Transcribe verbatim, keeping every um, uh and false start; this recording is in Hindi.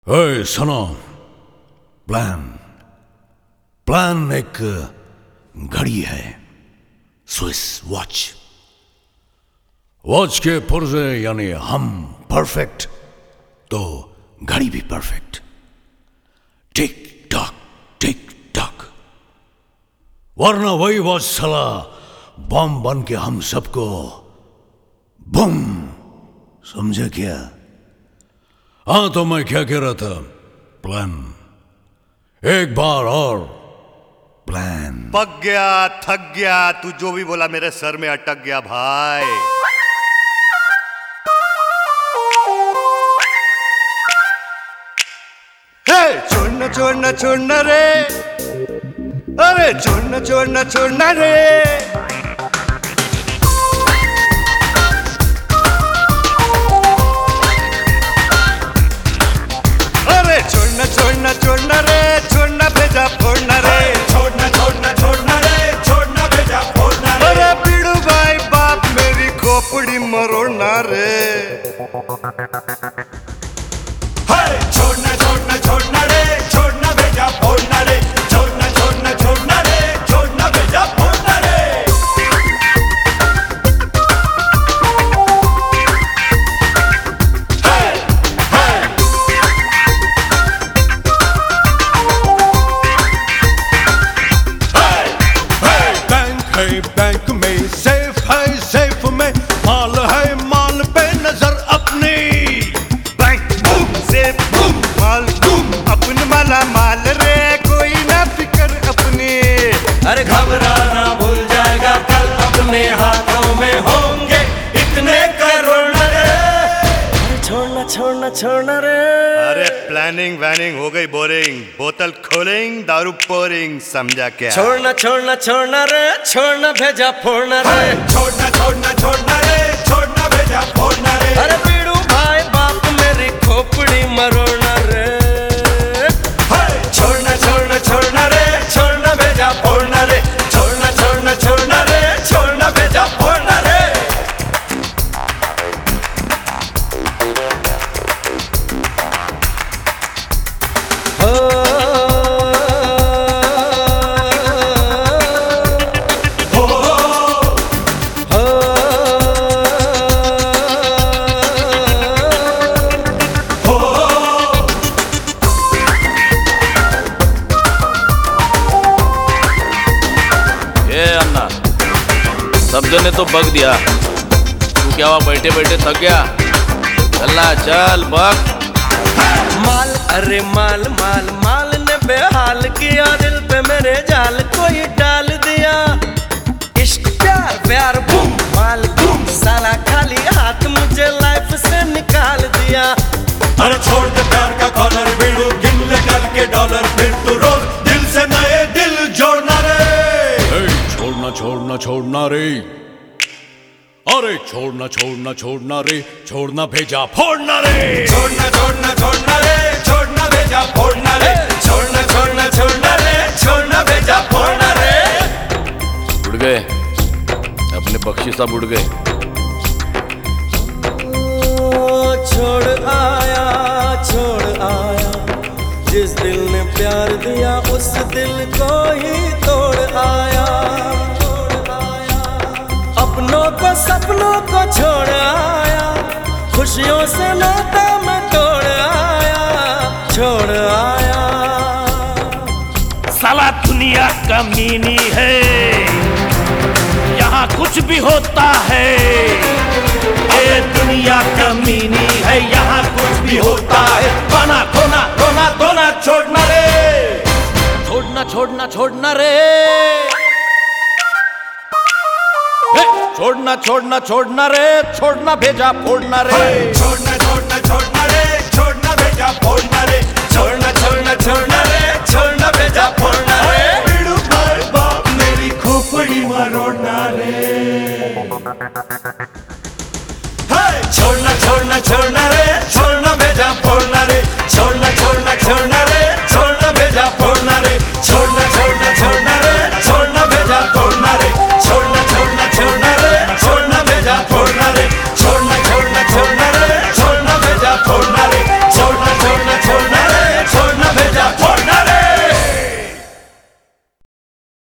ए सुनो, प्लान प्लान एक घड़ी है, स्विस वॉच। वॉच के पुर्जे यानी हम परफेक्ट तो घड़ी भी perfect. Tick tock tick tock, वरना वही वॉच साला बम बन के हम सबको बम समझे क्या? हाँ, तो मैं क्या कह रहा था, प्लान एक बार और प्लान। पक गया, थक गया, तू जो भी बोला मेरे सर में अटक गया भाई। हे छोड़ना छोड़ना छोड़ना रे, अरे छोड़ना छोड़ना छोड़ना रे। छोड़ना छोड़ना छोड़ना रे, छोड़ना भेजा फोड़ना रे। छोड़ना छोड़ना छोड़ना रे, छोड़ना भेजा फोड़ना रे। अरे पीड़ू भाई बाप मेरी खोपड़ी मरोड़ना रे। हाय छोड़ना छोड़ना छोड़ना रे, छोड़ना भेजा फोड़ना रे। छोड़ना छोड़ना छोड़ना रे, छोड़ना भेजा फोड़ना रे। बैंक में सेफ है, सेफ में माल है, माल पे नजर अपनी। बैंक बूम सेफ बूम माल बूम, अपन माला माल रे, कोई ना फिकर अपनी। अरे घबराना भूल जाएगा कल, अपने हाथों में होंगे इतने करोड़ रे। छोड़ना छोड़ना छोड़ना रे। अरे प्लानिंग वैनिंग हो गई बोरिंग, बोतल खोलेंगे दारू पोरिंग, समझा क्या? छोड़ना छोड़ना छोड़ना रे, छोड़ना भेजा फोड़ना रे। छोड़ना छोड़ना छोड़ना रे, छोड़ना भेजा फोड़ना रे। अरे पीड़ू भाई बाप मेरी खोपड़ी मरोड़ना रे। छोड़ना छोड़ना छोड़ना रे, छोड़ना भेजा फोड़ना रे। छोड़ना छोड़ना छोड़ना रे, छोड़ना भेजा फोड़ना रे। सब जने तो बग दिया, तू क्या हुआ बैठे बैठे थक गया? चलना चल बग। माल अरे माल माल माल ने बेहाल किया, दिल पे मेरे जाल कोई डाल दिया। इश्क प्यार प्यार बूम माल बूम, साला खाली हाथ मुझे लाइफ से निकाल दिया। अरे छोड़ दे प्यार का कॉलर, बीड़ू गिन ले करके डॉलर, फिर तू रोज दिल से नए दिल जोड़ना रे। छोड़ना छोड़ना छोड़ना रे, अरे छोड़ना छोड़ना छोड़ना रे, छोड़ना भेजा फोड़ना रे। छोड़ना छोड़ना छोड़ना रे, छोड़ना भेजा फोड़ना रे। छोड़ना छोड़ना छोड़ना रे, छोड़ना भेजा फोड़ना रे। उड़ गए अपने पक्षी, सब उड़ गए। छोड़ आया छोड़ आया, जिस दिल ने प्यार दिया उस दिल को ही तोड़ आया। अपनों को सपनों को छोड़ आया, खुशियों से नाता मैं तोड़ आया, छोड़ आया। साला दुनिया कमीनी है, यहाँ कुछ भी होता है। ये दुनिया कमीनी है, यहाँ कुछ भी होता है। पाना खोना रोना धोना छोड़ना रे। छोड़ना छोड़ना छोड़ना रे, छोड़ना छोड़ना छोड़ना रे, छोड़ना भेजा फोड़ना रे। छोड़ना छोड़ना छोड़ना